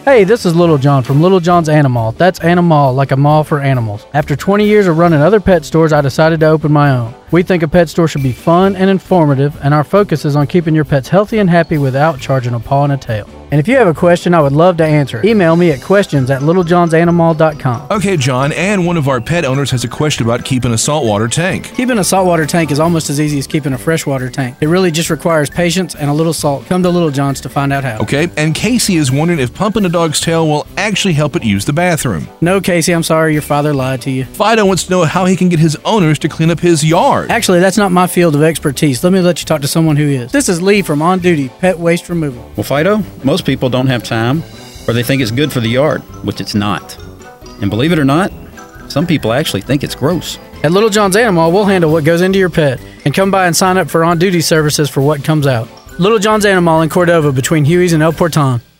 Hey, this is Little John from Little John's Animal. That's Animal, like a mall for animals. After 20 years of running other pet stores, I decided to open my own. We think a pet store should be fun and informative, and our focus is on keeping your pets healthy and happy without charging a paw and a tail. And if you have a question, I would love to answer it. Email me at questions@littlejohnsanimal.com. Okay, John, and one of our pet owners has a question about keeping a saltwater tank. Keeping a saltwater tank is almost as easy as keeping a freshwater tank. It really just requires patience and a little salt. Come to Little John's to find out how. Okay, and Casey is wondering if pumping a dog's tail will actually help it use the bathroom. No, Casey, I'm sorry your father lied to you. Fido wants to know how he can get his owners to clean up his yard. Actually, that's not my field of expertise. Let me let you talk to someone who is. This is Lee from On Duty Pet Waste Removal. Well, Fido, most people don't have time, or they think it's good for the yard, which it's not. And believe it or not, some people actually think it's gross. At Little John's Animal, we'll handle what goes into your pet. And come by and sign up for On Duty services for what comes out. Little John's Animal in Cordova between Huey's and El Porton.